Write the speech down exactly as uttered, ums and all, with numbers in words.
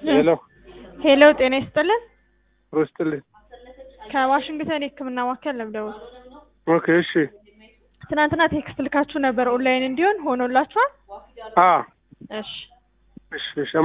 ሄሎ ሄሎ ጤና ይስጥልን ሮስትልኝ ከዋሽንግተን የህክምና ማዕከል ነው። ኦኬ እሺ ትናንትና ቴክስት ልካችሁ ነበር ኦንላይን እንዲሆን ሆኖላችኋል? አ እሺ እሺ እሺ